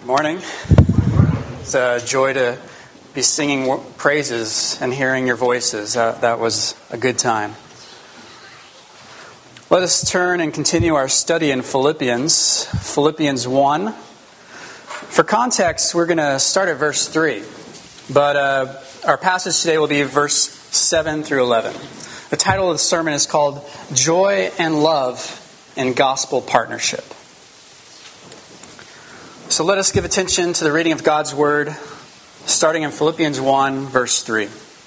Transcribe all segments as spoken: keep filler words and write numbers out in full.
Morning. It's a joy to be singing praises and hearing your voices. Uh, that was a good time. Let us turn and continue our study in Philippians, Philippians one. For context, we're going to start at verse three, but uh, our passage today will be verse seven through eleven. The title of the sermon is called Joy and Love in Gospel Partnership. So let us give attention to the reading of God's Word, starting in Philippians one, verse three.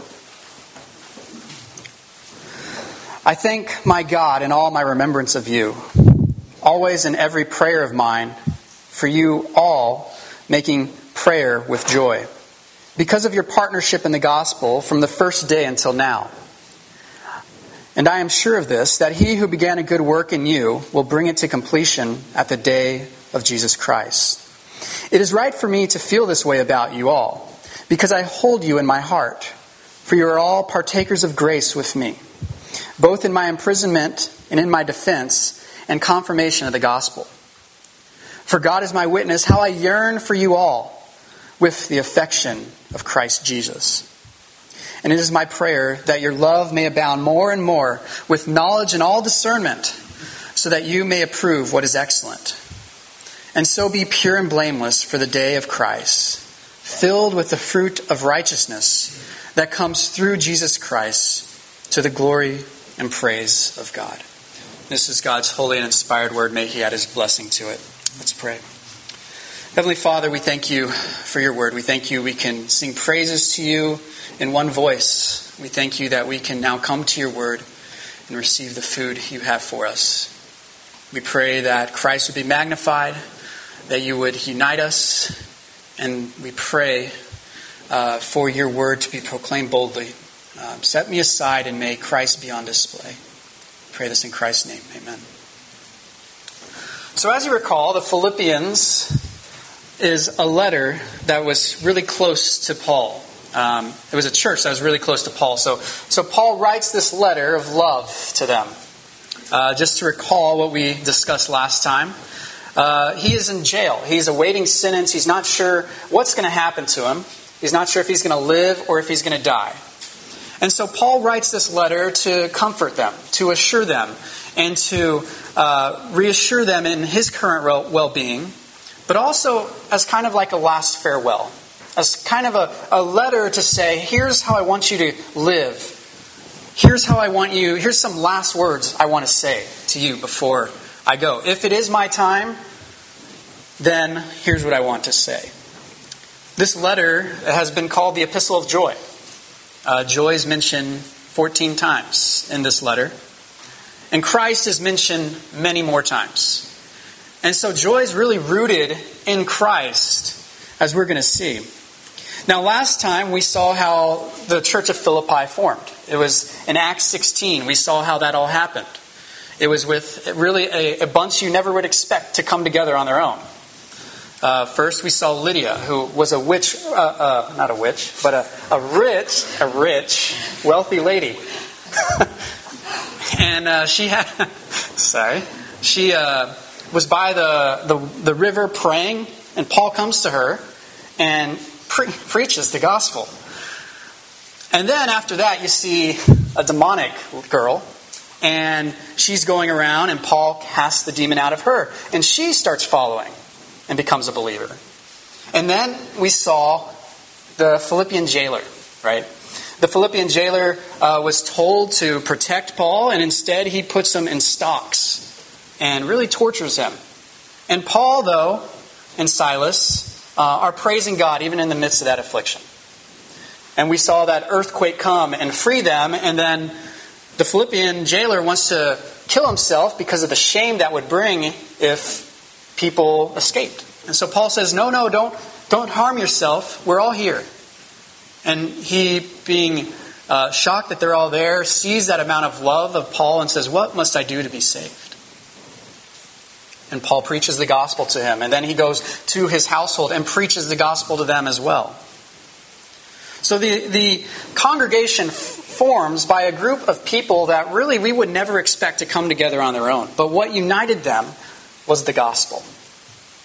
I thank my God in all my remembrance of you, always in every prayer of mine, for you all making prayer with joy, because of your partnership in the gospel from the first day until now. And I am sure of this, that he who began a good work in you will bring it to completion at the day of Jesus Christ. It is right for me to feel this way about you all, because I hold you in my heart, for you are all partakers of grace with me, both in my imprisonment and in my defense and confirmation of the gospel. For God is my witness, how I yearn for you all with the affection of Christ Jesus. And it is my prayer that your love may abound more and more with knowledge and all discernment, so that you may approve what is excellent. And so be pure and blameless for the day of Christ, filled with the fruit of righteousness that comes through Jesus Christ to the glory and praise of God. This is God's holy and inspired word. May He add His blessing to it. Let's pray. Heavenly Father, we thank you for your word. We thank you we can sing praises to you in one voice. We thank you that we can now come to your word and receive the food you have for us. We pray that Christ would be magnified, that you would unite us, and we pray uh, for your word to be proclaimed boldly. Um, set me aside and may Christ be on display. Pray this in Christ's name. Amen. So as you recall, the Philippians is a letter that was really close to Paul. Um, it was a church that was really close to Paul. So, so Paul writes this letter of love to them. Uh, just to recall what we discussed last time. Uh, he is in jail. He's awaiting sentence. He's not sure what's going to happen to him. He's not sure if he's going to live or if he's going to die. And so Paul writes this letter to comfort them, to assure them, and to uh, reassure them in his current well-being, but also as kind of like a last farewell, as kind of a, a letter to say, here's how I want you to live. Here's how I want you, here's some last words I want to say to you before I go. If it is my time, then here's what I want to say. This letter has been called the Epistle of Joy. Uh, joy is mentioned fourteen times in this letter. And Christ is mentioned many more times. And so joy is really rooted in Christ, as we're going to see. Now, last time we saw how the church of Philippi formed. It was in Acts sixteen. We saw how that all happened. It was with really a, a bunch you never would expect to come together on their own. Uh, first, we saw Lydia, who was a witch, uh, uh, not a witch, but a, a rich, a rich, wealthy lady. and uh, she had, sorry, she uh, was by the, the, the river praying, and Paul comes to her and pre- preaches the gospel. And then after that, you see a demonic girl. And she's going around, and Paul casts the demon out of her. And she starts following and becomes a believer. And then we saw the Philippian jailer, right? The Philippian jailer uh, was told to protect Paul, and instead he puts him in stocks and really tortures him. And Paul, though, and Silas uh, are praising God even in the midst of that affliction. And we saw that earthquake come and free them, and then the Philippian jailer wants to kill himself because of the shame that would bring if people escaped. And so Paul says, no, no, don't, don't harm yourself. We're all here. And he, being uh, shocked that they're all there, sees that amount of love of Paul and says, what must I do to be saved? And Paul preaches the gospel to him. And then he goes to his household and preaches the gospel to them as well. So the, the congregation forms by a group of people that really we would never expect to come together on their own. But what united them was the gospel.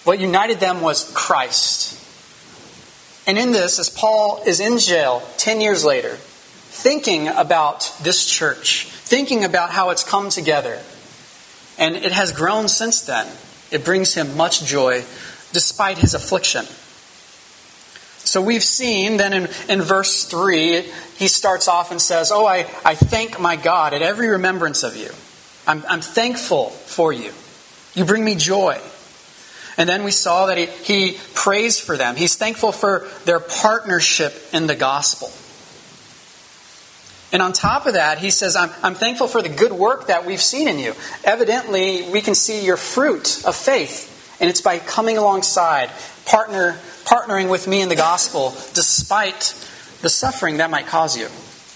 What united them was Christ. And in this, as Paul is in jail ten years later, thinking about this church, thinking about how it's come together, and it has grown since then, it brings him much joy despite his affliction. So we've seen then in, in verse three, he starts off and says, Oh, I, I thank my God at every remembrance of you. I'm, I'm thankful for you. You bring me joy. And then we saw that he, he prays for them. He's thankful for their partnership in the gospel. And on top of that, he says, I'm, I'm thankful for the good work that we've seen in you. Evidently, we can see your fruit of faith. And it's by coming alongside, partner, partnering with me in the gospel, despite the suffering that might cause you.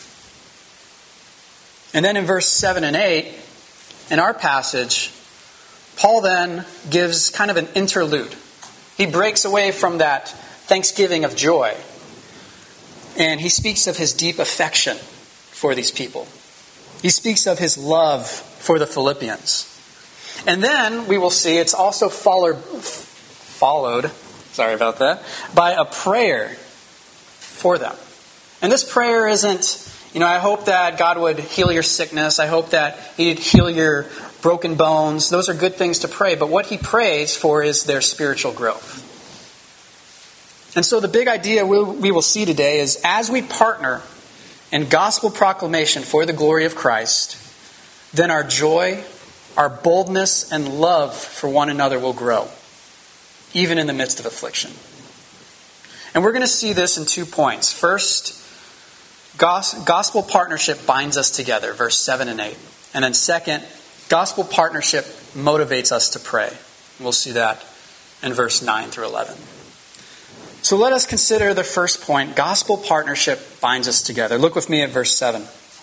And then in verse seven and eight, in our passage, Paul then gives kind of an interlude. He breaks away from that thanksgiving of joy. And he speaks of his deep affection for these people. He speaks of his love for the Philippians. And then we will see it's also followed, followed, sorry about that, by a prayer for them. And this prayer isn't, you know, I hope that God would heal your sickness. I hope that He'd heal your broken bones. Those are good things to pray. But what he prays for is their spiritual growth. And so the big idea we will see today is as we partner in gospel proclamation for the glory of Christ, then our joy, our boldness, and love for one another will grow, even in the midst of affliction. And we're going to see this in two points. First, gospel partnership binds us together, verse seven and eight. And then second, gospel partnership motivates us to pray. We'll see that in verse nine through eleven. So let us consider the first point. Gospel partnership binds us together. Look with me at verse seven.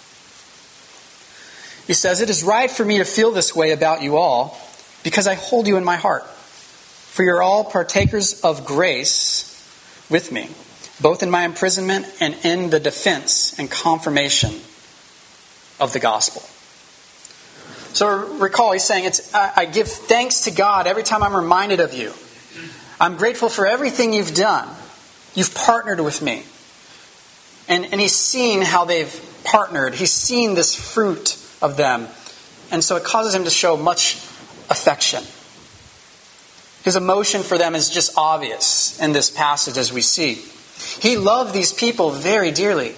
He says, It is right for me to feel this way about you all, because I hold you in my heart. For you're all partakers of grace with me, both in my imprisonment and in the defense and confirmation of the gospel. So recall, he's saying, it's, I, I give thanks to God every time I'm reminded of you. I'm grateful for everything you've done. You've partnered with me. And, and he's seen how they've partnered. He's seen this fruit of them. And so it causes him to show much affection. His emotion for them is just obvious in this passage as we see. He loved these people very dearly.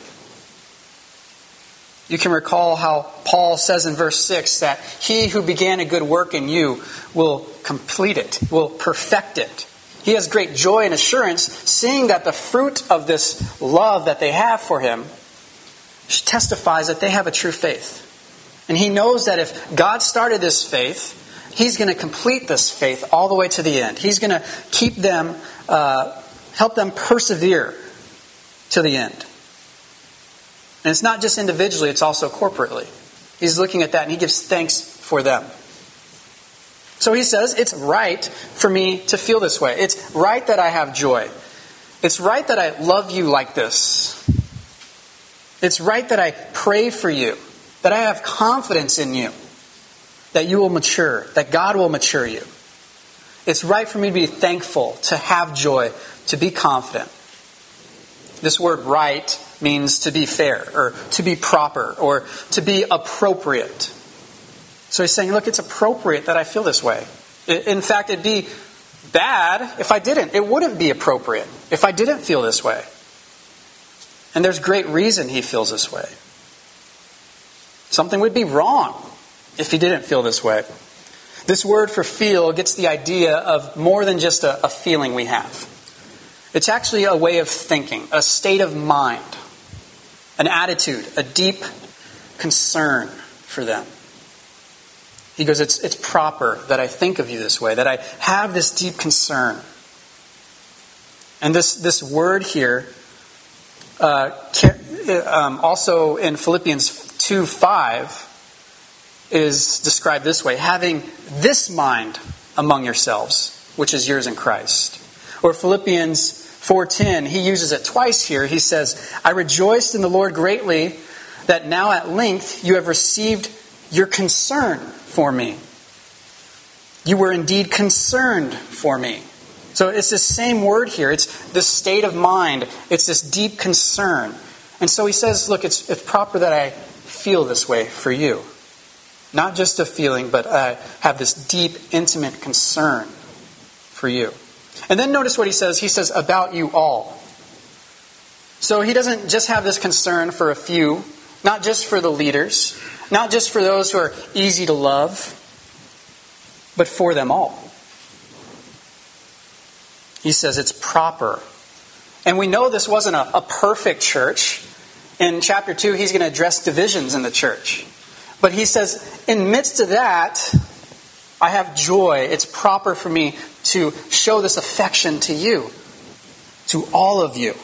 You can recall how Paul says in verse six that he who began a good work in you will complete it, will perfect it. He has great joy and assurance seeing that the fruit of this love that they have for him testifies that they have a true faith. And he knows that if God started this faith, He's going to complete this faith all the way to the end. He's going to keep them, uh, help them persevere to the end. And it's not just individually, it's also corporately. He's looking at that and he gives thanks for them. So he says, it's right for me to feel this way. It's right that I have joy. It's right that I love you like this. It's right that I pray for you, that I have confidence in you, that you will mature, that God will mature you. It's right for me to be thankful, to have joy, to be confident. This word right means to be fair, or to be proper, or to be appropriate. So he's saying, look, it's appropriate that I feel this way. In fact, it'd be bad if I didn't. It wouldn't be appropriate if I didn't feel this way. And there's great reason he feels this way. Something would be wrong if he didn't feel this way. This word for feel gets the idea of more than just a, a feeling we have. It's actually a way of thinking, a state of mind, an attitude, a deep concern for them. He goes, it's, it's proper that I think of you this way, that I have this deep concern. And this, this word here, uh, um, also in Philippians two five, is described this way: having this mind among yourselves, which is yours in Christ. Or Philippians four ten, he uses it twice here. He says, I rejoiced in the Lord greatly that now at length you have received your concern for me. You were indeed concerned for me. So it's this same word here. It's this state of mind. It's this deep concern. And so he says, look, it's, it's proper that I feel this way for you. Not just a feeling, but I have this deep, intimate concern for you. And then notice what he says. He says, about you all. So he doesn't just have this concern for a few, not just for the leaders, not just for those who are easy to love, but for them all. He says it's proper. And we know this wasn't a, a perfect church. In chapter two, he's going to address divisions in the church. But he says, in midst of that, I have joy. It's proper for me to show this affection to you, to all of you.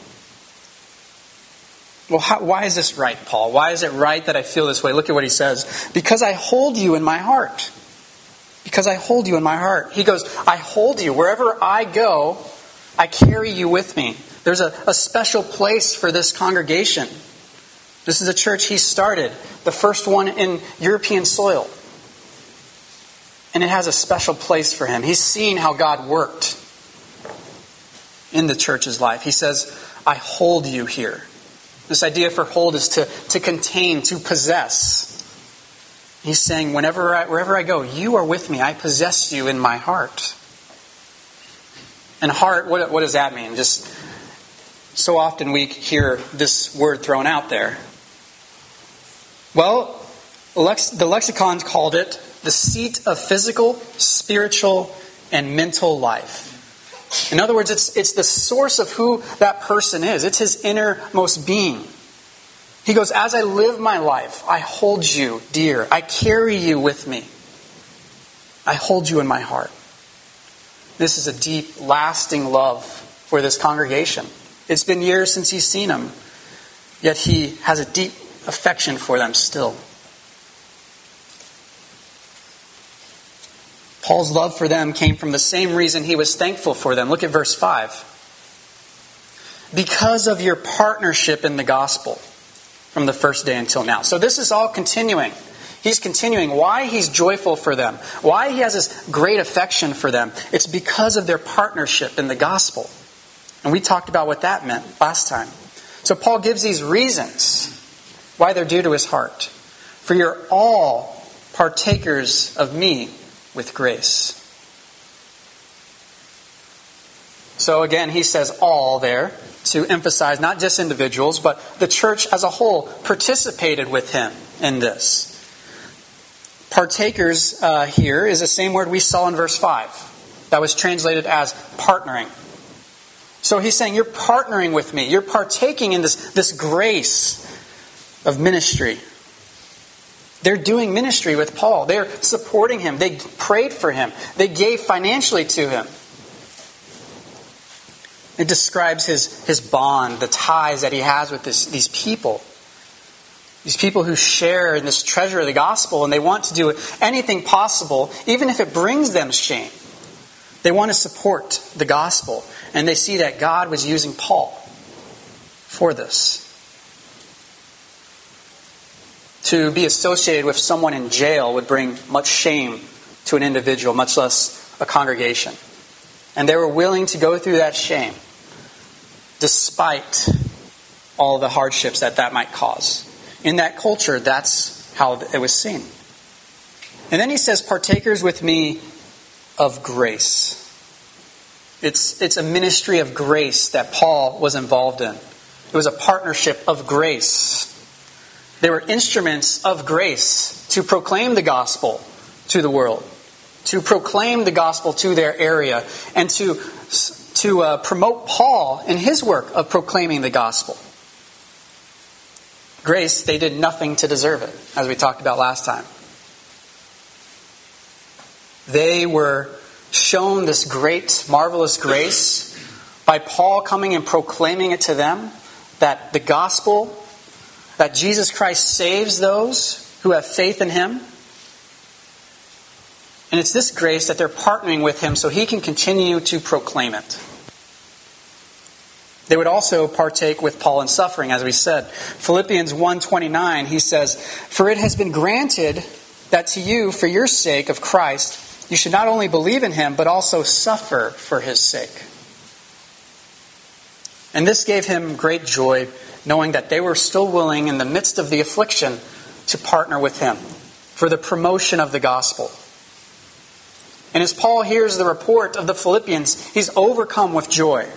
Well, how, why is this right, Paul? Why is it right that I feel this way? Look at what he says. Because I hold you in my heart. Because I hold you in my heart. He goes, I hold you. Wherever I go, I carry you with me. There's a, a special place for this congregation. This is a church he started, the first one in European soil. And it has a special place for him. He's seen how God worked in the church's life. He says, I hold you here. This idea for hold is to, to contain, to possess. He's saying, whenever I, wherever I go, you are with me. I possess you in my heart. And heart, what, what does that mean? Just so often we hear this word thrown out there. Well, lex, the lexicon called it the seat of physical, spiritual, and mental life. In other words, it's, it's the source of who that person is. It's his innermost being. He goes, as I live my life, I hold you dear. I carry you with me. I hold you in my heart. This is a deep, lasting love for this congregation. It's been years since he's seen them, yet he has a deep affection for them still. Paul's love for them came from the same reason he was thankful for them. Look at verse five. Because of your partnership in the gospel from the first day until now. So this is all continuing. He's continuing why he's joyful for them, why he has this great affection for them. It's because of their partnership in the gospel. And we talked about what that meant last time. So Paul gives these reasons why they're dear to his heart. For you're all partakers of me with grace. So again, he says all there to emphasize not just individuals, but the church as a whole participated with him in this. Partakers uh, here is the same word we saw in verse five. That was translated as partnering. So he's saying, you're partnering with me. You're partaking in this, this grace of ministry. They're doing ministry with Paul. They're supporting him. They prayed for him. They gave financially to him. It describes his, his bond, the ties that he has with this, these people. These people who share in this treasure of the gospel, and they want to do anything possible, even if it brings them shame. They want to support the gospel. And they see that God was using Paul for this. To be associated with someone in jail would bring much shame to an individual, much less a congregation. And they were willing to go through that shame, despite all the hardships that that might cause. In that culture, that's how it was seen. And then he says, partakers with me of grace. It's, it's a ministry of grace that Paul was involved in. It was a partnership of grace. They were instruments of grace to proclaim the gospel to the world, to proclaim the gospel to their area, and to, to uh, promote Paul in his work of proclaiming the gospel. Grace, they did nothing to deserve it, as we talked about last time. They were shown this great, marvelous grace by Paul coming and proclaiming it to them, that the gospel, that Jesus Christ saves those who have faith in him. And it's this grace that they're partnering with him so he can continue to proclaim it. They would also partake with Paul in suffering, as we said. Philippians one twenty-nine, he says, for it has been granted that to you, for your sake of Christ, you should not only believe in him, but also suffer for his sake. And this gave him great joy, knowing that they were still willing in the midst of the affliction to partner with him for the promotion of the gospel. And as Paul hears the report of the Philippians, he's overcome with joy.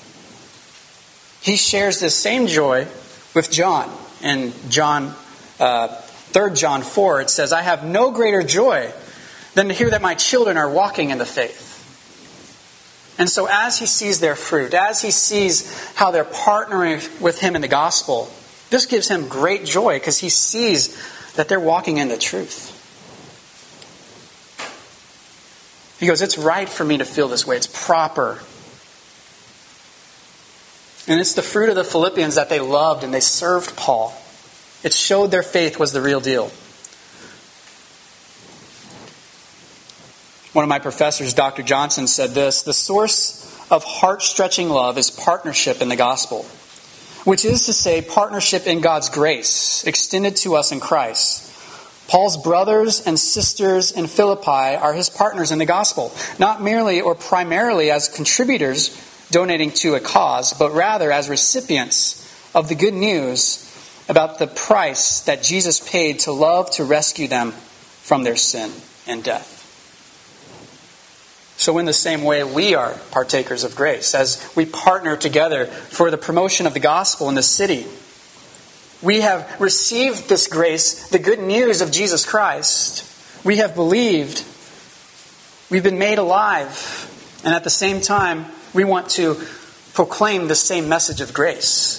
He shares this same joy with John. In John, uh, Third John four, it says, I have no greater joy than to hear that my children are walking in the faith. And so as he sees their fruit, as he sees how they're partnering with him in the gospel, this gives him great joy because he sees that they're walking in the truth. He goes, it's right for me to feel this way. It's proper. And it's the fruit of the Philippians that they loved and they served Paul. It showed their faith was the real deal. One of my professors, Doctor Johnson, said this: the source of heart-stretching love is partnership in the gospel, which is to say partnership in God's grace extended to us in Christ. Paul's brothers and sisters in Philippi are his partners in the gospel, not merely or primarily as contributors donating to a cause, but rather as recipients of the good news about the price that Jesus paid to love to rescue them from their sin and death. So in the same way, we are partakers of grace as we partner together for the promotion of the gospel in the city. We have received this grace, the good news of Jesus Christ. We have believed. We've been made alive. And at the same time, we want to proclaim the same message of grace.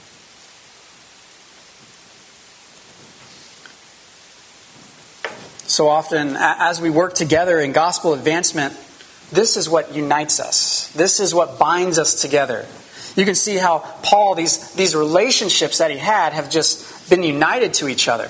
So often, as we work together in gospel advancement, this is what unites us. This is what binds us together. You can see how Paul, these, these relationships that he had have just been united to each other.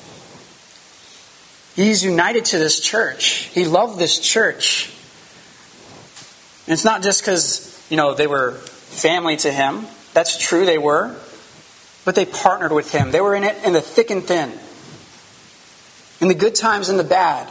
He's united to this church. He loved this church. And it's not just because, you know, they were family to him. That's true, they were. But they partnered with him. They were in it in the thick and thin. In the good times and the bad.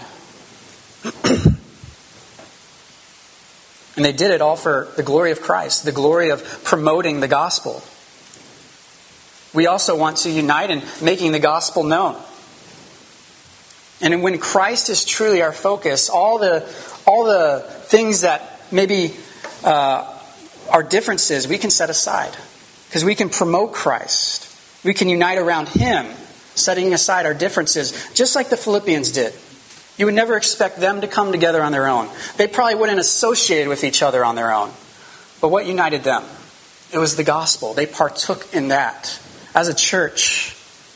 And they did it all for the glory of Christ, the glory of promoting the gospel. We also want to unite in making the gospel known. And when Christ is truly our focus, all the all the things that maybe uh, are differences, we can set aside. Because we can promote Christ. We can unite around Him, setting aside our differences, just like the Philippians did. You would never expect them to come together on their own. They probably wouldn't associate with each other on their own. But what united them? It was the gospel. They partook in that as a church.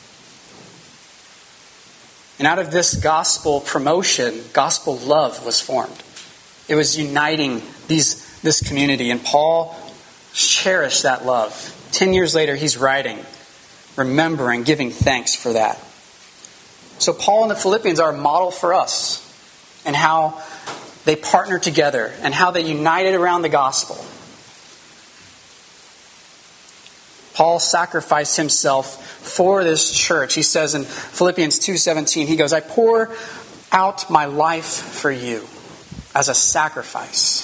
And out of this gospel promotion, gospel love was formed. It was uniting these this community. And Paul cherished that love. Ten years later, he's writing, remembering, giving thanks for that. So Paul and the Philippians are a model for us and how they partnered together and how they united around the gospel. Paul sacrificed himself for this church. He says in Philippians two seventeen, he goes, I pour out my life for you as a sacrifice.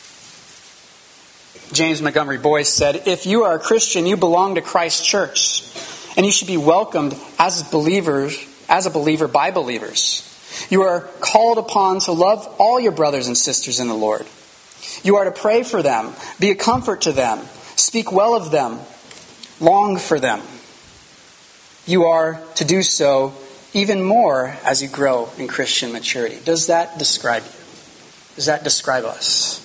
James Montgomery Boyce said, if you are a Christian, you belong to Christ's church, and you should be welcomed as believers As a believer by believers. You are called upon to love all your brothers and sisters in the Lord. You are to pray for them, be a comfort to them, speak well of them, long for them. You are to do so even more as you grow in Christian maturity. Does that describe you? Does that describe us?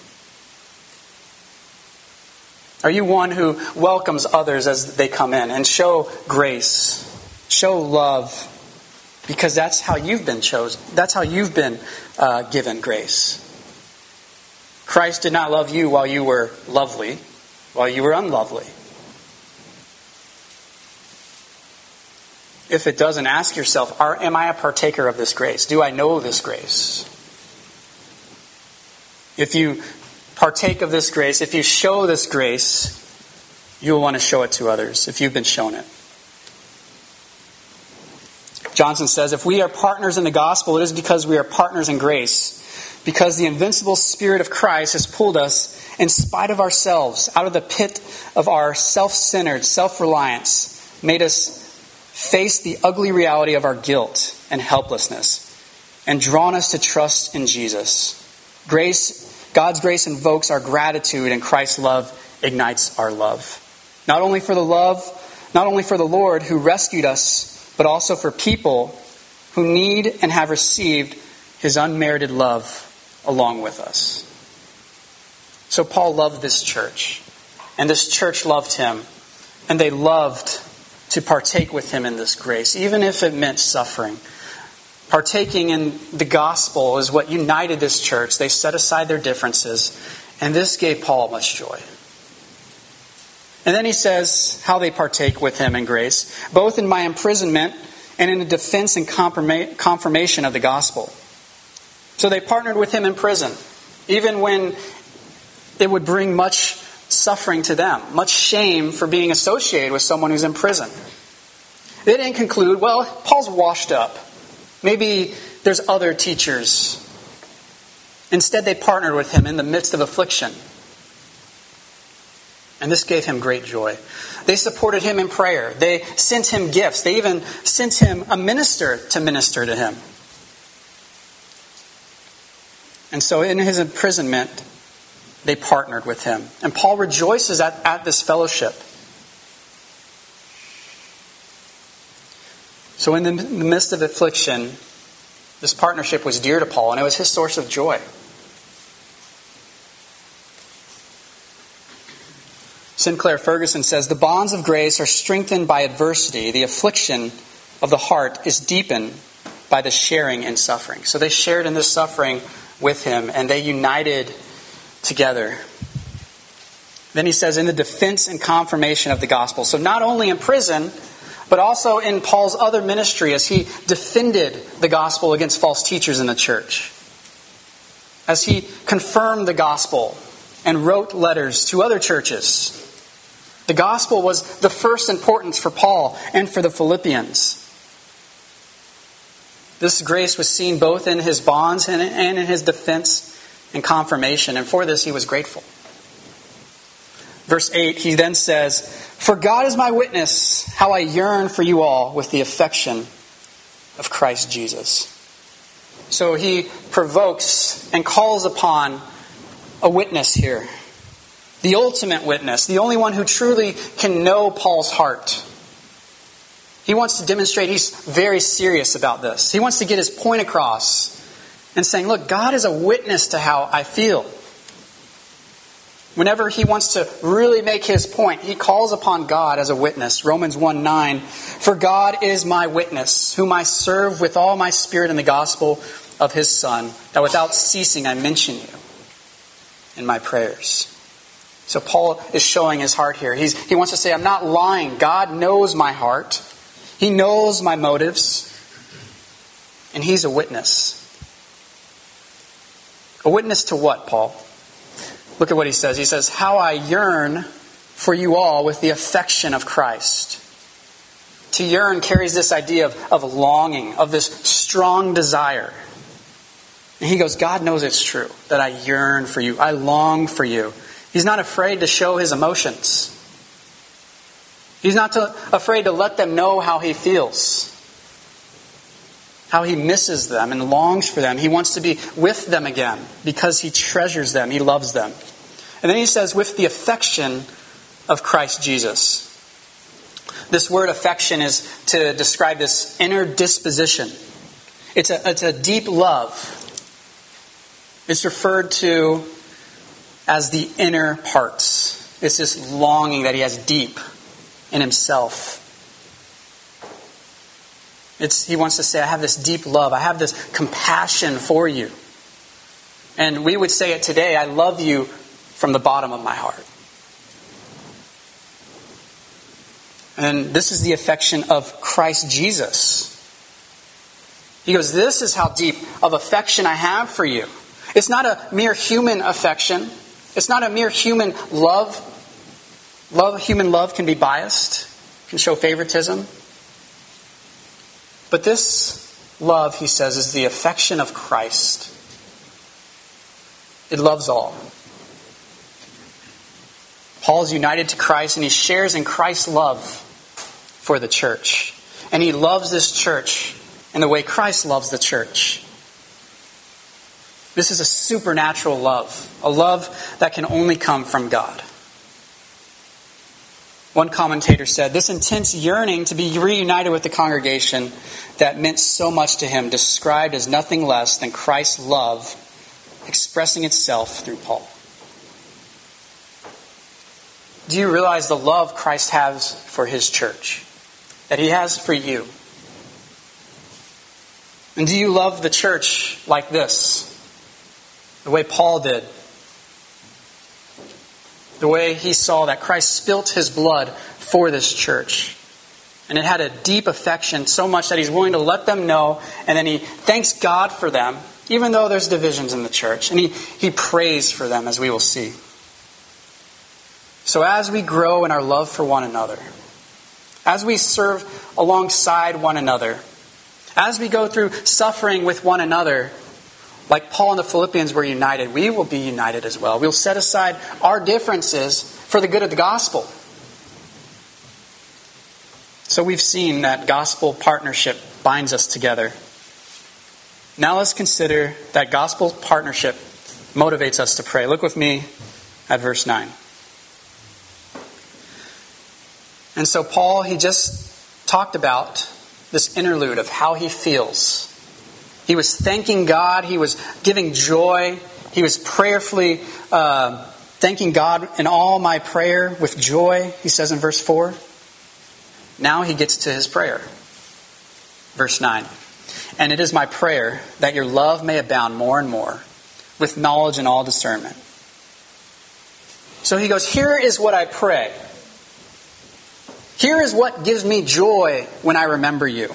Are you one who welcomes others as they come in and show grace, show love? Because that's how you've been chosen. That's how you've been uh, given grace. Christ did not love you while you were lovely, while you were unlovely. If it doesn't, ask yourself, are, am I a partaker of this grace? Do I know this grace? If you partake of this grace, if you show this grace, you'll want to show it to others if you've been shown it. Johnson says, if we are partners in the gospel, it is because we are partners in grace. because the invincible Spirit of Christ has pulled us, in spite of ourselves, out of the pit of our self-centered self-reliance, made us face the ugly reality of our guilt and helplessness, and drawn us to trust in Jesus. Grace, God's grace invokes our gratitude, and Christ's love ignites our love. Not only for the love, not only for the Lord who rescued us, but also for people who need and have received His unmerited love along with us. So Paul loved this church, and this church loved him, and they loved to partake with him in this grace, even if it meant suffering. Partaking in the gospel is what united this church. They set aside their differences, and this gave Paul much joy. And then he says how they partake with him in grace, both in my imprisonment and in the defense and confirmation of the gospel. So they partnered with him in prison, even when it would bring much suffering to them, much shame for being associated with someone who's in prison. They didn't conclude, well, Paul's washed up. Maybe there's other teachers. Instead, they partnered with him in the midst of affliction. And this gave him great joy. They supported him in prayer. They sent him gifts. They even sent him a minister to minister to him. And so in his imprisonment, they partnered with him. And Paul rejoices at, at this fellowship. So in the midst of affliction, this partnership was dear to Paul, and it was his source of joy. Sinclair Ferguson says, the bonds of grace are strengthened by adversity. The affliction of the heart is deepened by the sharing in suffering. So they shared in this suffering with him, and they united together. Then he says, in the defense and confirmation of the gospel. So not only in prison, but also in Paul's other ministry as he defended the gospel against false teachers in the church. As he confirmed the gospel and wrote letters to other churches. The gospel was the first importance for Paul and for the Philippians. This grace was seen both in his bonds and in his defense and confirmation, and for this he was grateful. Verse eight, he then says, for God is my witness, how I yearn for you all with the affection of Christ Jesus. So he provokes and calls upon a witness here. The ultimate witness, the only one who truly can know Paul's heart. He wants to demonstrate he's very serious about this. He wants to get his point across and saying, look, God is a witness to how I feel. Whenever he wants to really make his point, he calls upon God as a witness. Romans one nine, for God is my witness, whom I serve with all my spirit in the gospel of his Son, that without ceasing I mention you in my prayers. So Paul is showing his heart here. He's, he wants to say, I'm not lying. God knows my heart. He knows my motives. And he's a witness. A witness to what, Paul? Look at what he says. He says, how I yearn for you all with the affection of Christ. To yearn carries this idea of, of longing, of this strong desire. And he goes, God knows it's true that I yearn for you. I long for you. He's not afraid to show his emotions. He's not to, afraid to let them know how he feels. How he misses them and longs for them. He wants to be with them again because he treasures them. He loves them. And then he says, with the affection of Christ Jesus. This word affection is to describe this inner disposition. It's a, it's a deep love. It's referred to as the inner parts. It's this longing that he has deep in himself. It's, he wants to say, I have this deep love. I have this compassion for you. And we would say it today, I love you from the bottom of my heart. And this is the affection of Christ Jesus. He goes, this is how deep of affection I have for you. It's not a mere human affection. It's not a mere human love. Love, human love can be biased, can show favoritism. But this love, he says, is the affection of Christ. It loves all. Paul is united to Christ, and he shares in Christ's love for the church. And he loves this church in the way Christ loves the church. This is a supernatural love, a love that can only come from God. One commentator said, this intense yearning to be reunited with the congregation that meant so much to him, described as nothing less than Christ's love expressing itself through Paul. Do you realize the love Christ has for his church? That he has for you? And do you love the church like this? The way Paul did? The way he saw that Christ spilt his blood for this church. And it had a deep affection, so much that he's willing to let them know. And then he thanks God for them, even though there's divisions in the church. And he, he prays for them, as we will see. So as we grow in our love for one another, as we serve alongside one another, as we go through suffering with one another, like Paul and the Philippians were united, we will be united as well. We'll set aside our differences for the good of the gospel. So we've seen that gospel partnership binds us together. Now let's consider that gospel partnership motivates us to pray. Look with me at verse nine. And so Paul, he just talked about this interlude of how he feels. He was thanking God. He was giving joy. He was prayerfully uh, thanking God in all my prayer with joy, he says in verse four. Now he gets to his prayer. Verse nine. And it is my prayer that your love may abound more and more with knowledge and all discernment. So he goes, here is what I pray. Here is what gives me joy when I remember you.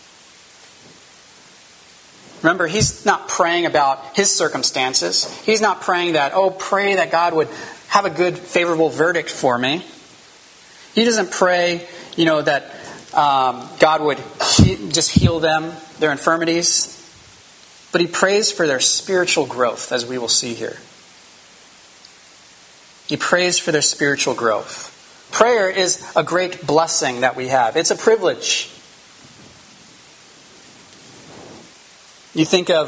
Remember, he's not praying about his circumstances. He's not praying that, oh, pray that God would have a good, favorable verdict for me. He doesn't pray, you know, that um, God would he- just heal them, their infirmities. But he prays for their spiritual growth, as we will see here. He prays for their spiritual growth. Prayer is a great blessing that we have. It's a privilege. You think of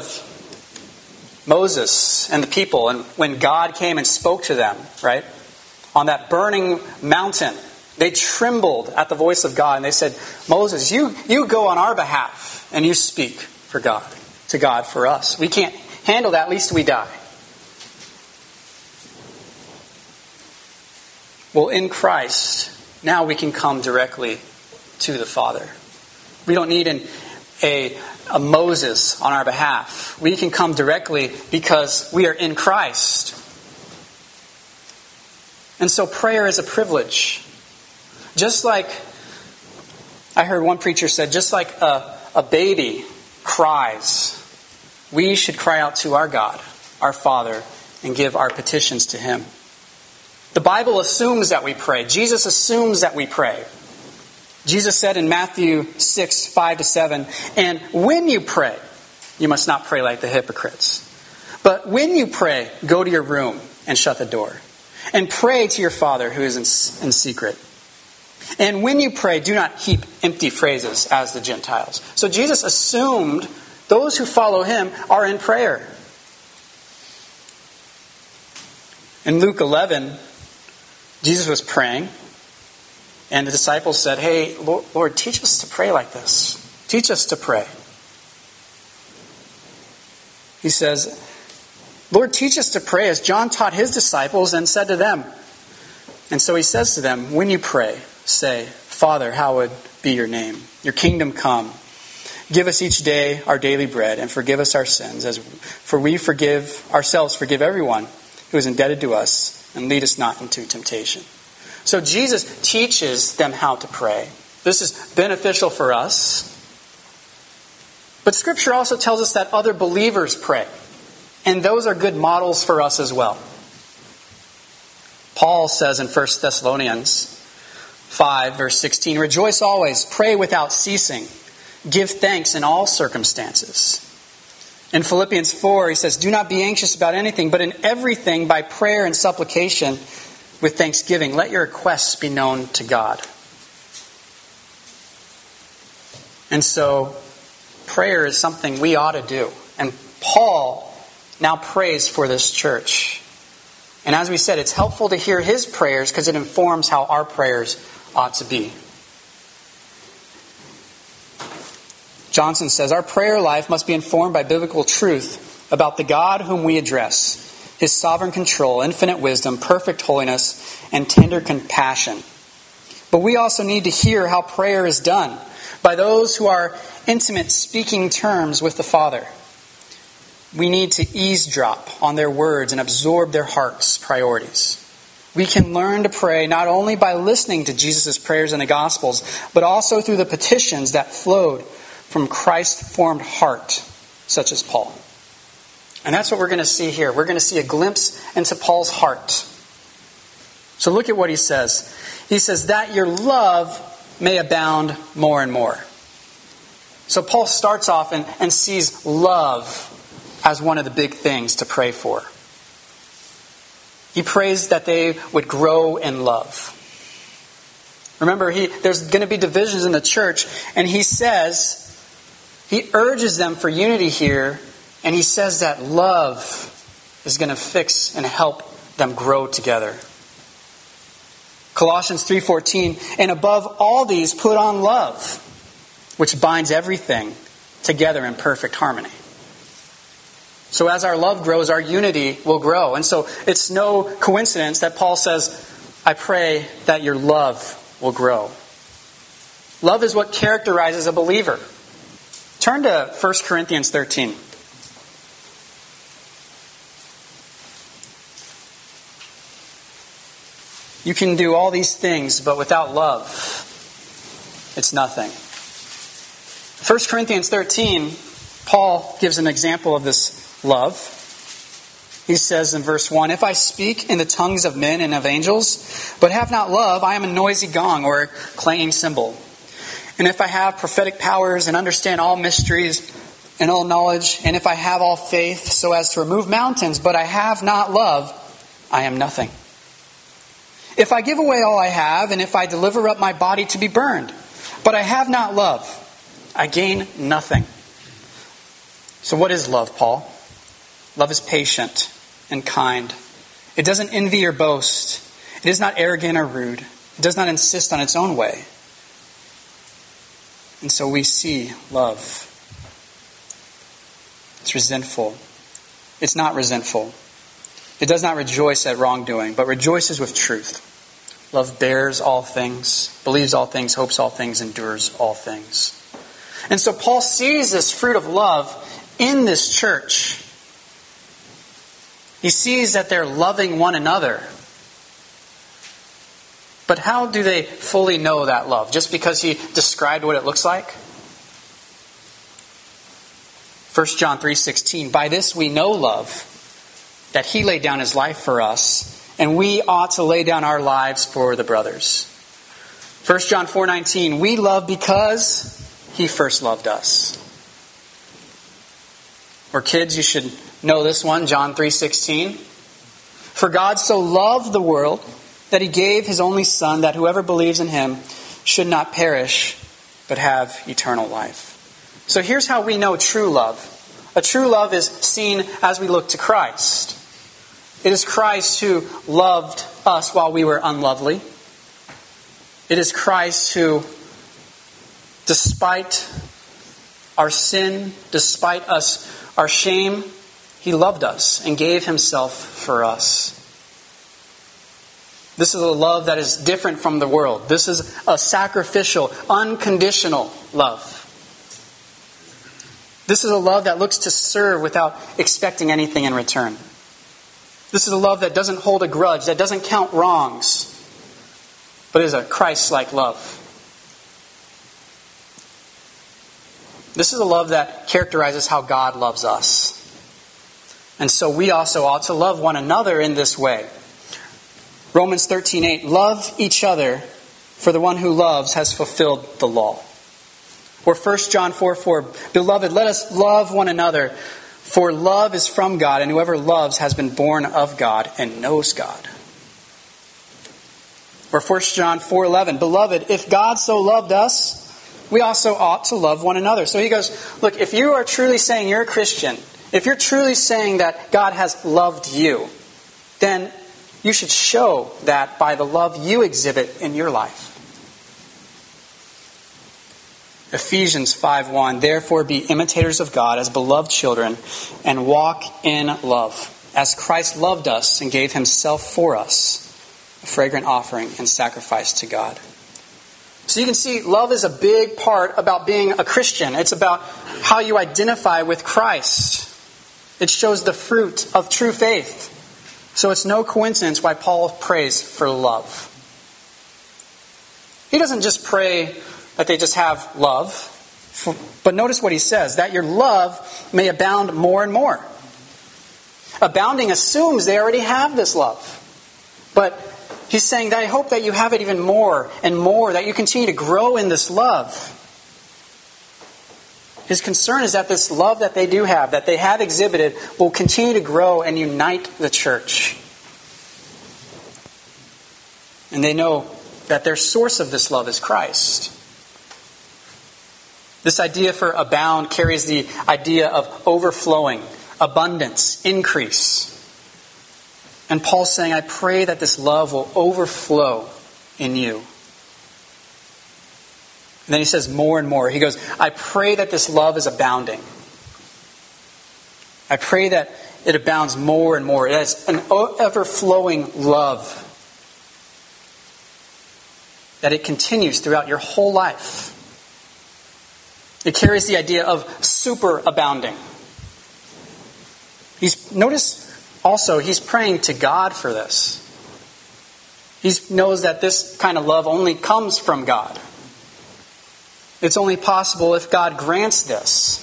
Moses and the people, and when God came and spoke to them, right? On that burning mountain, they trembled at the voice of God, and they said, Moses, you, you go on our behalf, and you speak for God, to God for us. We can't handle that, lest we die. Well, in Christ, now we can come directly to the Father. We don't need an, a, a Moses on our behalf. We can come directly because we are in Christ. And so prayer is a privilege. Just like, I heard one preacher said, just like a, a baby cries, we should cry out to our God, our Father, and give our petitions to Him. The Bible assumes that we pray. Jesus assumes that we pray. Jesus said in Matthew six, five to seven, and when you pray, you must not pray like the hypocrites. But when you pray, go to your room and shut the door. And pray to your Father who is in, in secret. And when you pray, do not heap empty phrases as the Gentiles. So Jesus assumed those who follow Him are in prayer. In Luke eleven, Jesus was praying, and the disciples said, hey, Lord, teach us to pray like this. Teach us to pray. He says, Lord, teach us to pray as John taught his disciples and said to them. And so he says to them, when you pray, say, Father, hallowed be your name. Your kingdom come. Give us each day our daily bread and forgive us our sins, as for we forgive ourselves, forgive everyone who is indebted to us, and lead us not into temptation. So Jesus teaches them how to pray. This is beneficial for us. But Scripture also tells us that other believers pray. And those are good models for us as well. Paul says in First Thessalonians five, verse sixteen, rejoice always, pray without ceasing, give thanks in all circumstances. In Philippians four, he says, do not be anxious about anything, but in everything by prayer and supplication with thanksgiving, let your requests be known to God. And so, prayer is something we ought to do. And Paul now prays for this church. And as we said, it's helpful to hear his prayers because it informs how our prayers ought to be. Johnson says, our prayer life must be informed by biblical truth about the God whom we address, His sovereign control, infinite wisdom, perfect holiness, and tender compassion. But we also need to hear how prayer is done by those who are intimate speaking terms with the Father. We need to eavesdrop on their words and absorb their heart's priorities. We can learn to pray not only by listening to Jesus' prayers in the Gospels, but also through the petitions that flowed from Christ-formed heart, such as Paul. And that's what we're going to see here. We're going to see a glimpse into Paul's heart. So look at what he says. He says, that your love may abound more and more. So Paul starts off and, and sees love as one of the big things to pray for. He prays that they would grow in love. Remember, he, there's going to be divisions in the church, and he says, he urges them for unity here, and he says that love is going to fix and help them grow together. Colossians three fourteen, and above all these put on love, which binds everything together in perfect harmony. So as our love grows, our unity will grow. And so it's no coincidence that Paul says, I pray that your love will grow. Love is what characterizes a believer. Turn to First Corinthians thirteen. You can do all these things, but without love, it's nothing. First Corinthians thirteen, Paul gives an example of this love. He says in verse one, if I speak in the tongues of men and of angels, but have not love, I am a noisy gong or a clanging cymbal. And if I have prophetic powers and understand all mysteries and all knowledge, and if I have all faith so as to remove mountains, but I have not love, I am nothing. If I give away all I have, and if I deliver up my body to be burned, but I have not love, I gain nothing. So what is love, Paul? Love is patient and kind. It doesn't envy or boast. It is not arrogant or rude. It does not insist on its own way. And so we see love. It's resentful. It's not resentful. It does not rejoice at wrongdoing, but rejoices with truth. Love bears all things, believes all things, hopes all things, endures all things. And so Paul sees this fruit of love in this church. He sees that they're loving one another. But how do they fully know that love? Just because he described what it looks like? First John three sixteen, by this we know love, that he laid down his life for us, and we ought to lay down our lives for the brothers. First John four nineteen, we love because he first loved us. Or kids, you should know this one, John three sixteen. For God so loved the world that he gave his only Son, that whoever believes in him should not perish, but have eternal life. So here's how we know true love. A true love is seen as we look to Christ. It is Christ who loved us while we were unlovely. It is Christ who, despite our sin, despite us, our shame, he loved us and gave himself for us. This is a love that is different from the world. This is a sacrificial, unconditional love. This is a love that looks to serve without expecting anything in return. This is a love that doesn't hold a grudge, that doesn't count wrongs, but is a Christ-like love. This is a love that characterizes how God loves us. And so we also ought to love one another in this way. Romans thirteen eight, love each other, for the one who loves has fulfilled the law. Or First John four four, beloved, let us love one another, For love is from God, and whoever loves has been born of God and knows God. Or First John four eleven, Beloved, if God so loved us, we also ought to love one another. So he goes, look, if you are truly saying you're a Christian, if you're truly saying that God has loved you, then you should show that by the love you exhibit in your life. Ephesians five one, Therefore be imitators of God as beloved children and walk in love, as Christ loved us and gave himself for us, a fragrant offering and sacrifice to God. So you can see love is a big part about being a Christian. It's about how you identify with Christ. It shows the fruit of true faith. So it's no coincidence why Paul prays for love. He doesn't just pray that they just have love. But notice what he says, that your love may abound more and more. Abounding assumes they already have this love. But he's saying that I hope that you have it even more and more, that you continue to grow in this love. His concern is that this love that they do have, that they have exhibited, will continue to grow and unite the church. And they know that their source of this love is Christ. This idea for abound carries the idea of overflowing, abundance, increase. And Paul's saying, I pray that this love will overflow in you. And then he says more and more. He goes, I pray that this love is abounding. I pray that it abounds more and more. It has an ever-flowing love. That it continues throughout your whole life. It carries the idea of superabounding. He's notice also he's praying to God for this. He knows that this kind of love only comes from God. It's only possible if God grants this.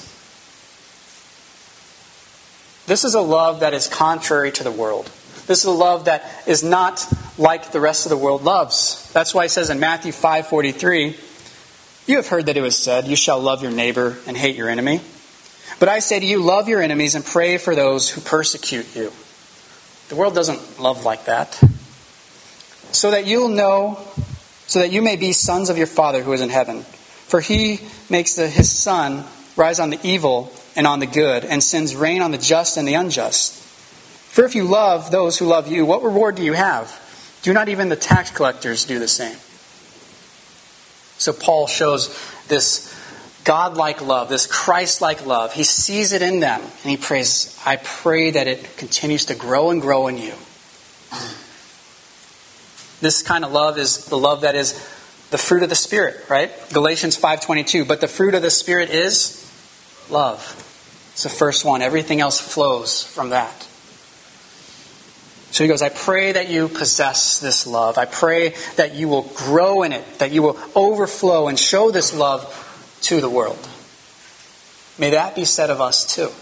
This is a love that is contrary to the world. This is a love that is not like the rest of the world loves. That's why he says in Matthew five forty-three, You have heard that it was said, You shall love your neighbor and hate your enemy. But I say to you, love your enemies and pray for those who persecute you. The world doesn't love like that. So that you'll know, so that you may be sons of your Father who is in heaven. For he makes the, his sun rise on the evil and on the good, and sends rain on the just and the unjust. For if you love those who love you, what reward do you have? Do not even the tax collectors do the same? So Paul shows this God-like love, this Christ-like love. He sees it in them, and he prays, I pray that it continues to grow and grow in you. This kind of love is the love that is the fruit of the Spirit, right? Galatians five twenty-two. But the fruit of the Spirit is love. It's the first one. Everything else flows from that. So he goes, I pray that you possess this love. I pray that you will grow in it, that you will overflow and show this love to the world. May that be said of us too.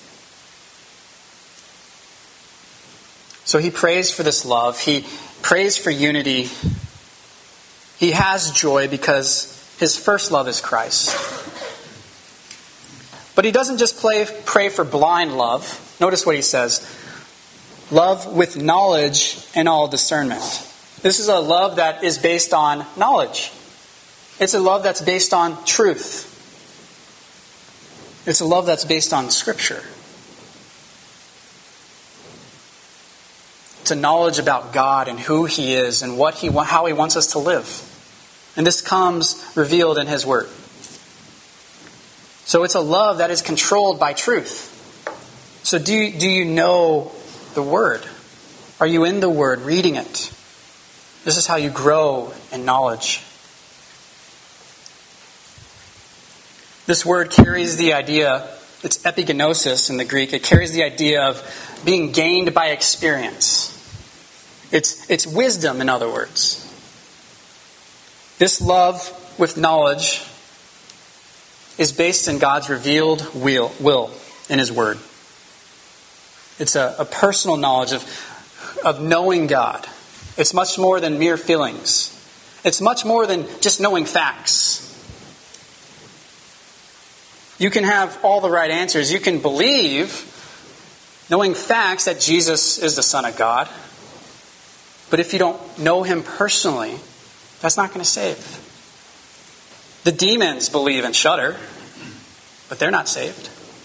So he prays for this love. He prays for unity. He has joy because his first love is Christ. But he doesn't just play, pray for blind love. Notice what he says. Love with knowledge and all discernment. This is a love that is based on knowledge. It's a love that's based on truth. It's a love that's based on Scripture. It's a knowledge about God and who He is and what He how He wants us to live. And this comes revealed in His Word. So it's a love that is controlled by truth. So do you, do you know the Word? Are you in the Word, reading it? This is how you grow in knowledge. This word carries the idea, it's epigenosis in the Greek, it carries the idea of being gained by experience. It's, it's wisdom, in other words. This love with knowledge is based in God's revealed will, will in His Word. It's a, a personal knowledge of, of knowing God. It's much more than mere feelings. It's much more than just knowing facts. You can have all the right answers. You can believe knowing facts that Jesus is the Son of God. But if you don't know him personally, that's not going to save. The demons believe and shudder, but they're not saved.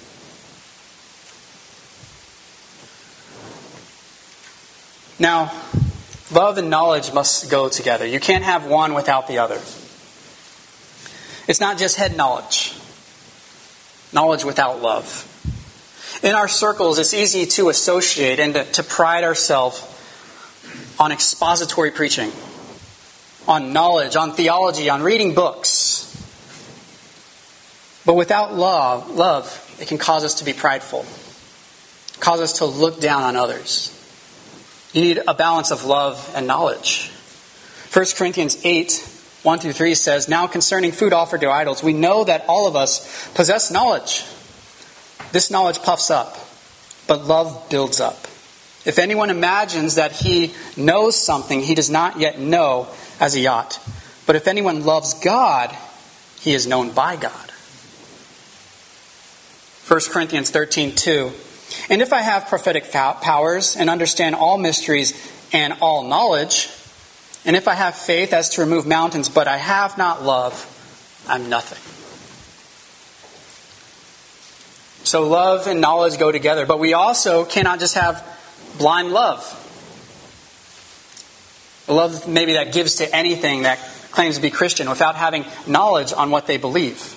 Now, love and knowledge must go together. You can't have one without the other. It's not just head knowledge. Knowledge without love. In our circles, it's easy to associate and to, to pride ourselves on expository preaching, on knowledge, on theology, on reading books. But without love, love, it can cause us to be prideful, cause us to look down on others. You need a balance of love and knowledge. First Corinthians eight, one through three says, "Now concerning food offered to idols, we know that all of us possess knowledge. This knowledge puffs up, but love builds up. If anyone imagines that he knows something he does not yet know as he ought. But if anyone loves God, he is known by God." First Corinthians thirteen, two. "And if I have prophetic powers and understand all mysteries and all knowledge, and if I have faith as to remove mountains, but I have not love, I'm nothing." So love and knowledge go together, but we also cannot just have blind love. A love maybe that gives to anything that claims to be Christian without having knowledge on what they believe.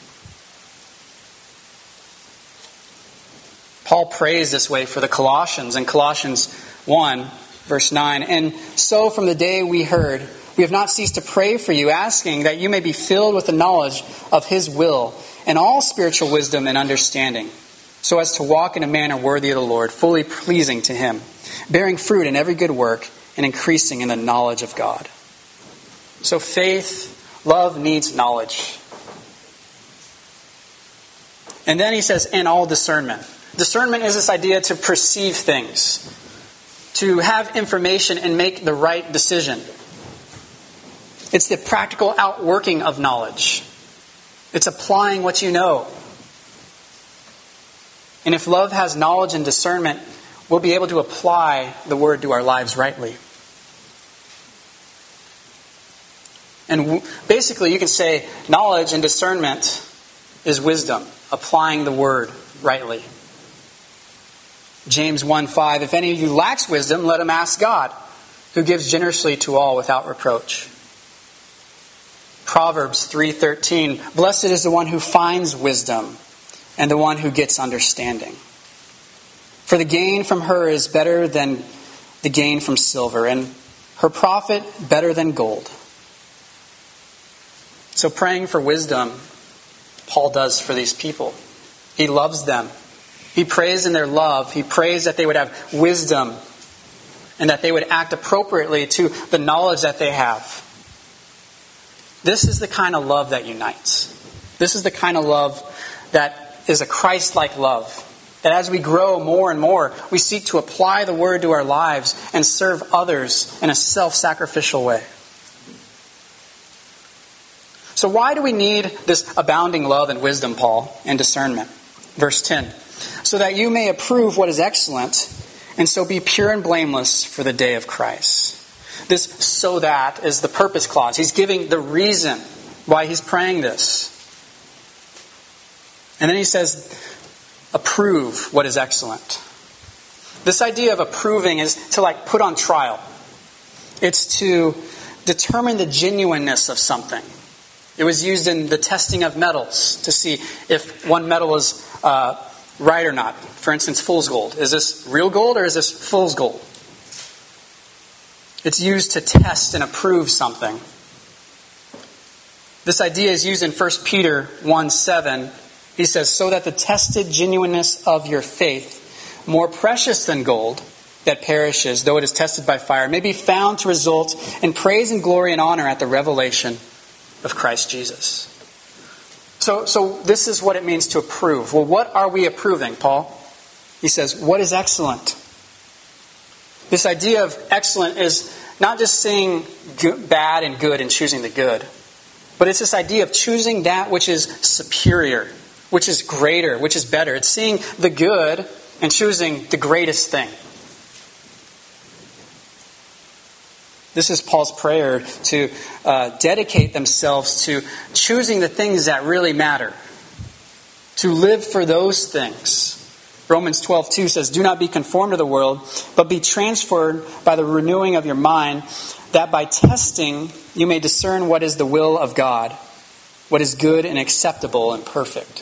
Paul prays this way for the Colossians in Colossians one, verse nine. "And so from the day we heard, we have not ceased to pray for you, asking that you may be filled with the knowledge of his will and all spiritual wisdom and understanding, so as to walk in a manner worthy of the Lord, fully pleasing to him, bearing fruit in every good work and increasing in the knowledge of God." So faith, love needs knowledge. And then he says, "and all discernment." Discernment is this idea to perceive things, to have information and make the right decision. It's the practical outworking of knowledge. It's applying what you know. And if love has knowledge and discernment, we'll be able to apply the word to our lives rightly. And basically you can say knowledge and discernment is wisdom, applying the word rightly. James one five, "If any of you lacks wisdom, let him ask God, who gives generously to all without reproach." Proverbs three thirteen, "Blessed is the one who finds wisdom, and the one who gets understanding. For the gain from her is better than the gain from silver, and her profit better than gold." So praying for wisdom, Paul does for these people. He loves them. He prays in their love. He prays that they would have wisdom and that they would act appropriately to the knowledge that they have. This is the kind of love that unites. This is the kind of love that is a Christ-like love. That as we grow more and more, we seek to apply the word to our lives and serve others in a self-sacrificial way. So why do we need this abounding love and wisdom, Paul, and discernment? Verse ten. "So that you may approve what is excellent, and so be pure and blameless for the day of Christ." This "so that" is the purpose clause. He's giving the reason why he's praying this. And then he says, approve what is excellent. This idea of approving is to like put on trial. It's to determine the genuineness of something. It was used in the testing of metals to see if one metal is uh, right or not. For instance, fool's gold. Is this real gold or is this fool's gold? It's used to test and approve something. This idea is used in First Peter one seven. He says, "So that the tested genuineness of your faith, more precious than gold that perishes, though it is tested by fire, may be found to result in praise and glory and honor at the revelation of Christ Jesus." So, so this is what it means to approve. Well, what are we approving, Paul? He says, what is excellent? This idea of excellent is not just seeing good, bad and good and choosing the good, but it's this idea of choosing that which is superior, which is greater, which is better. It's seeing the good and choosing the greatest thing. This is Paul's prayer to uh, dedicate themselves to choosing the things that really matter, to live for those things. Romans twelve two says, "Do not be conformed to the world, but be transformed by the renewing of your mind, that by testing you may discern what is the will of God, what is good and acceptable and perfect."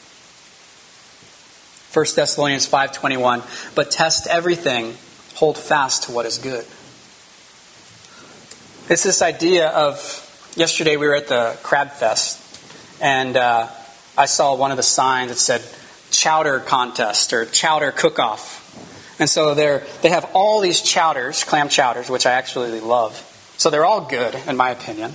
First Thessalonians five twenty-one, "But test everything, hold fast to what is good." It's this idea of, yesterday we were at the Crab Fest, and uh, I saw one of the signs that said chowder contest or chowder cook-off. And so they're, they have all these chowders, clam chowders, which I actually love. So they're all good, in my opinion.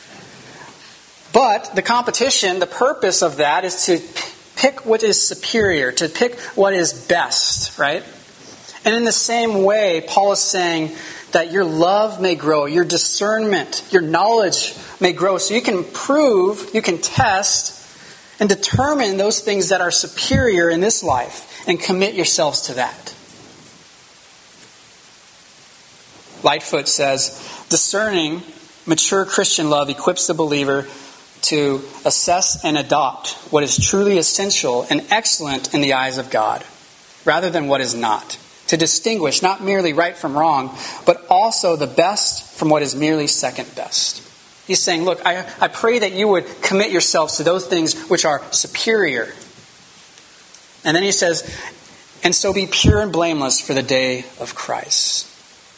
But the competition, the purpose of that is to pick what is superior, to pick what is best, right? And in the same way, Paul is saying that your love may grow, your discernment, your knowledge may grow, so you can prove, you can test, and determine those things that are superior in this life, and commit yourselves to that. Lightfoot says, discerning, mature Christian love equips the believer to assess and adopt what is truly essential and excellent in the eyes of God, rather than what is not. To distinguish not merely right from wrong, but also the best from what is merely second best. He's saying, look, I, I pray that you would commit yourselves to those things which are superior. And then he says, and so be pure and blameless for the day of Christ.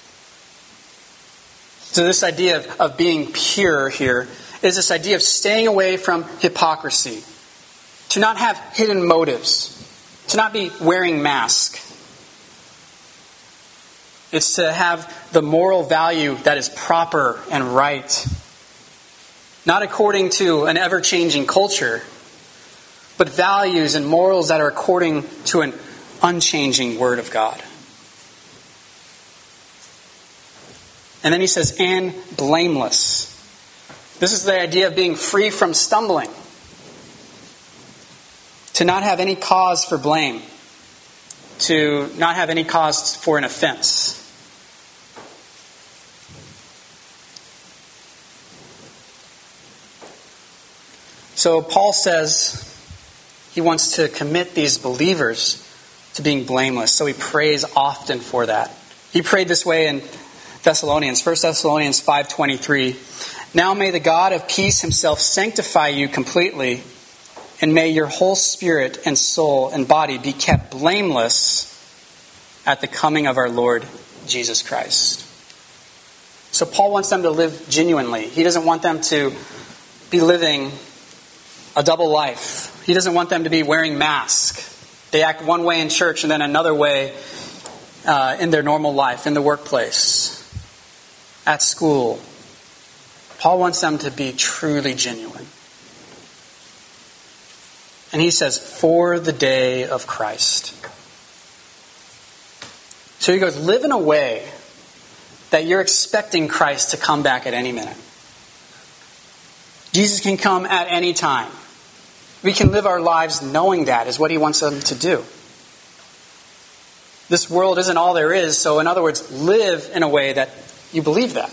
So this idea of, of being pure here is this idea of staying away from hypocrisy. To not have hidden motives. To not be wearing masks. It's to have the moral value that is proper and right. Not according to an ever-changing culture, but values and morals that are according to an unchanging Word of God. And then he says, and blameless. This is the idea of being free from stumbling. To not have any cause for blame. To not have any cause for an offense. So Paul says he wants to commit these believers to being blameless. So he prays often for that. He prayed this way in Thessalonians, First Thessalonians five twenty-three. Now may the God of peace himself sanctify you completely, and may your whole spirit and soul and body be kept blameless at the coming of our Lord Jesus Christ. So Paul wants them to live genuinely. He doesn't want them to be living a double life. He doesn't want them to be wearing masks. They act one way in church and then another way uh, in their normal life, in the workplace, at school. Paul wants them to be truly genuine. And he says, for the day of Christ. So he goes, live in a way that you're expecting Christ to come back at any minute. Jesus can come at any time. We can live our lives knowing that is what he wants them to do. This world isn't all there is, so in other words, live in a way that you believe that.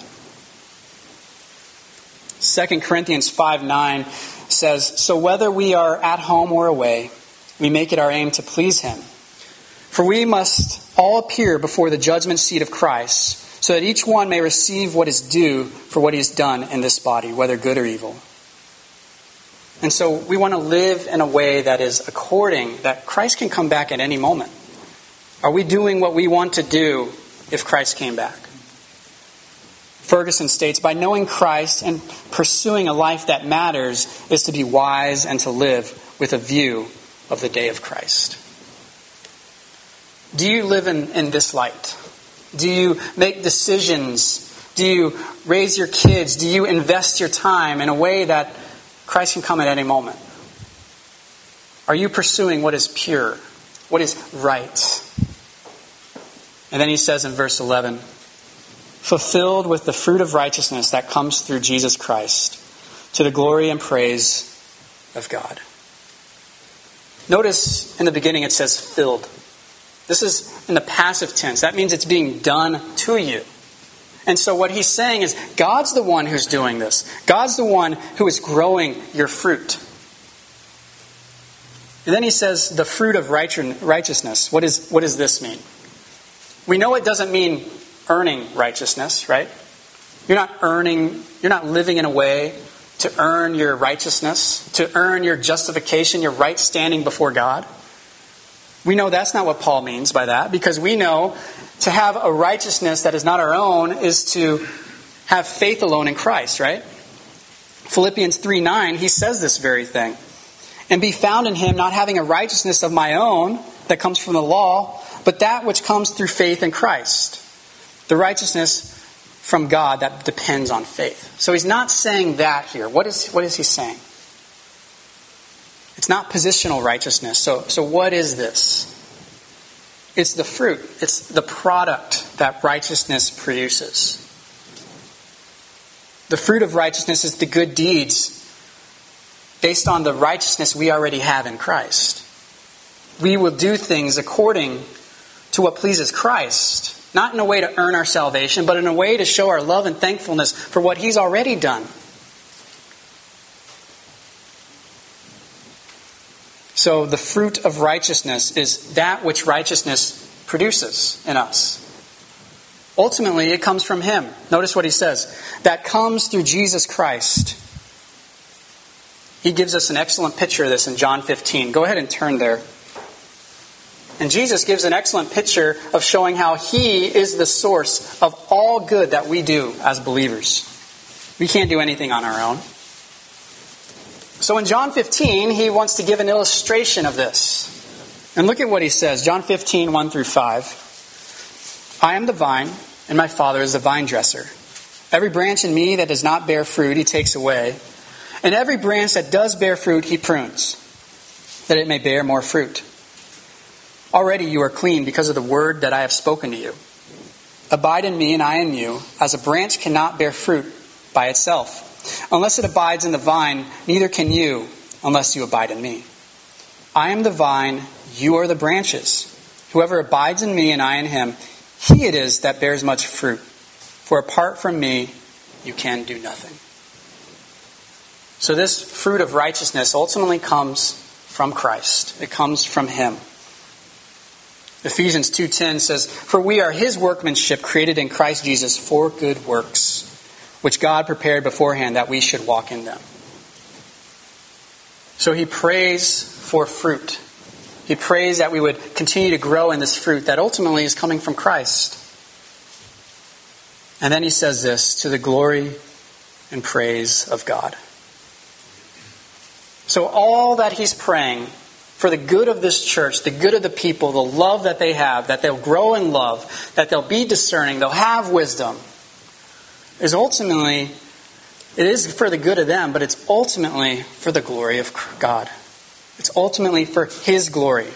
Second Corinthians five nine says, so whether we are at home or away, we make it our aim to please him. For we must all appear before the judgment seat of Christ, so that each one may receive what is due for what he has done in this body, whether good or evil. And so we want to live in a way that is according, that Christ can come back at any moment. Are we doing what we want to do if Christ came back? Ferguson states, by knowing Christ and pursuing a life that matters is to be wise and to live with a view of the day of Christ. Do you live in, in this light? Do you make decisions? Do you raise your kids? Do you invest your time in a way that Christ can come at any moment? Are you pursuing what is pure? What is right? And then he says in verse eleven, fulfilled with the fruit of righteousness that comes through Jesus Christ, to the glory and praise of God. Notice in the beginning it says filled. This is in the passive tense. That means it's being done to you. And so what he's saying is God's the one who's doing this. God's the one who is growing your fruit. And then he says the fruit of righteousness. What is, what does this mean? We know it doesn't mean earning righteousness, right? You're not earning, you're not living in a way to earn your righteousness, to earn your justification, your right standing before God. We know that's not what Paul means by that, because we know to have a righteousness that is not our own is to have faith alone in Christ, right? Philippians three nine, he says this very thing. And be found in him, not having a righteousness of my own that comes from the law, but that which comes through faith in Christ. The righteousness from God that depends on faith. So he's not saying that here. What is, what is he saying? It's not positional righteousness. So, so what is this? It's the fruit. It's the product that righteousness produces. The fruit of righteousness is the good deeds based on the righteousness we already have in Christ. We will do things according to what pleases Christ. Not in a way to earn our salvation, but in a way to show our love and thankfulness for what he's already done. So the fruit of righteousness is that which righteousness produces in us. Ultimately, it comes from him. Notice what he says. That comes through Jesus Christ. He gives us an excellent picture of this in John fifteen. Go ahead and turn there. And Jesus gives an excellent picture of showing how he is the source of all good that we do as believers. We can't do anything on our own. So in John fifteen, he wants to give an illustration of this. And look at what he says. John fifteen, one through five. I am the vine, and my Father is the vine dresser. Every branch in me that does not bear fruit, he takes away. And every branch that does bear fruit, he prunes, that it may bear more fruit. Already you are clean because of the word that I have spoken to you. Abide in me and I in you, as a branch cannot bear fruit by itself. Unless it abides in the vine, neither can you unless you abide in me. I am the vine, you are the branches. Whoever abides in me and I in him, he it is that bears much fruit. For apart from me, you can do nothing. So this fruit of righteousness ultimately comes from Christ. It comes from him. Ephesians two ten says, for we are his workmanship created in Christ Jesus for good works, which God prepared beforehand that we should walk in them. So he prays for fruit. He prays that we would continue to grow in this fruit that ultimately is coming from Christ. And then he says this, to the glory and praise of God. So all that he's praying for the good of this church, the good of the people, the love that they have, that they'll grow in love, that they'll be discerning, they'll have wisdom, is ultimately, it is for the good of them, but it's ultimately for the glory of God. It's ultimately for his glory.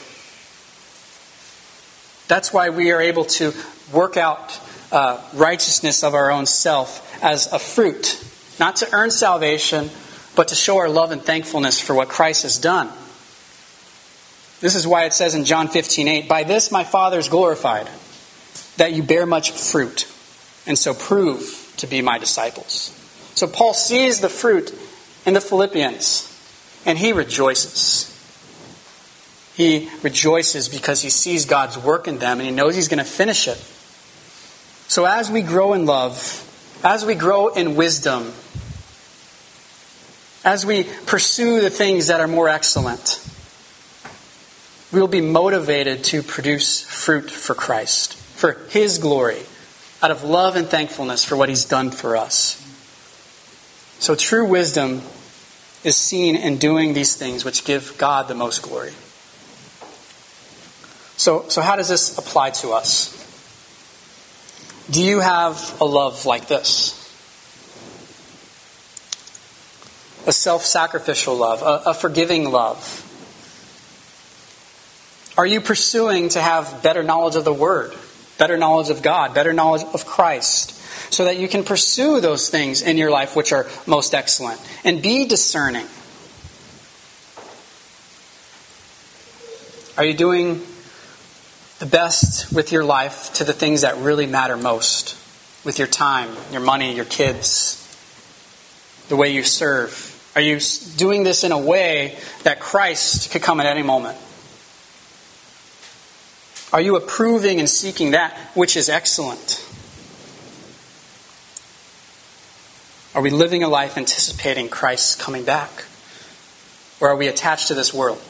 That's why we are able to work out uh, righteousness of our own self as a fruit, not to earn salvation, but to show our love and thankfulness for what Christ has done. This is why it says in John fifteen eight, by this my Father is glorified, that you bear much fruit, and so prove to be my disciples. So Paul sees the fruit in the Philippians, and he rejoices. He rejoices because he sees God's work in them, and he knows he's going to finish it. So as we grow in love, as we grow in wisdom, as we pursue the things that are more excellent, we will be motivated to produce fruit for Christ, for his glory, out of love and thankfulness for what he's done for us. So true wisdom is seen in doing these things which give God the most glory. So, so how does this apply to us? Do you have a love like this? A self-sacrificial love, a, a forgiving love. Are you pursuing to have better knowledge of the Word, better knowledge of God, better knowledge of Christ, so that you can pursue those things in your life which are most excellent, and be discerning? Are you doing the best with your life to the things that really matter most. With your time, your money, your kids, the way you serve. Are you doing this in a way that Christ could come at any moment? Are you approving and seeking that which is excellent? Are we living a life anticipating Christ's coming back? Or are we attached to this world?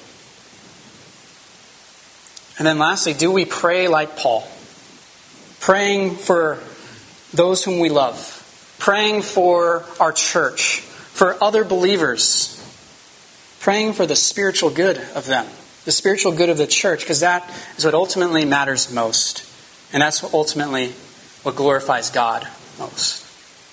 And then lastly, do we pray like Paul? Praying for those whom we love. Praying for our church. For other believers. Praying for the spiritual good of them. The spiritual good of the church. Because that is what ultimately matters most. And that's what ultimately what glorifies God most.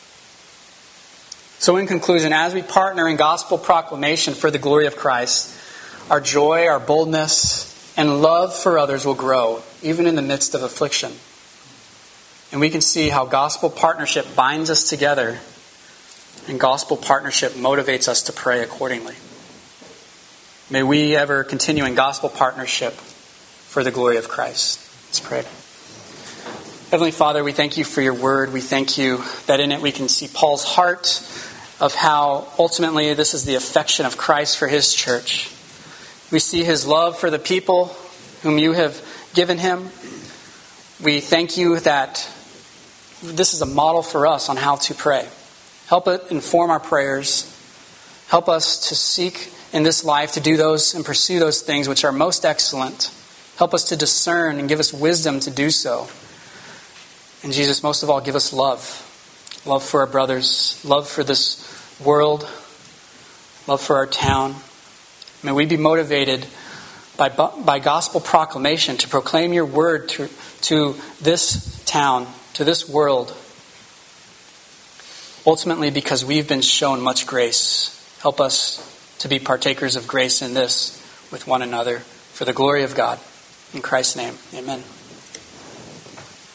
So in conclusion, as we partner in gospel proclamation for the glory of Christ, our joy, our boldness, and love for others will grow, even in the midst of affliction. And we can see how gospel partnership binds us together, and gospel partnership motivates us to pray accordingly. May we ever continue in gospel partnership for the glory of Christ. Let's pray. Heavenly Father, we thank you for your word. We thank you that in it we can see Paul's heart of how ultimately this is the affection of Christ for his church. We see his love for the people whom you have given him. We thank you that this is a model for us on how to pray. Help it inform our prayers. Help us to seek in this life to do those and pursue those things which are most excellent. Help us to discern and give us wisdom to do so. And Jesus, most of all, give us love. Love for our brothers. Love for this world. Love for our town. May we be motivated by, by gospel proclamation to proclaim your word to, to this town, to this world. Ultimately, because we've been shown much grace. Help us to be partakers of grace in this with one another for the glory of God. In Christ's name, amen.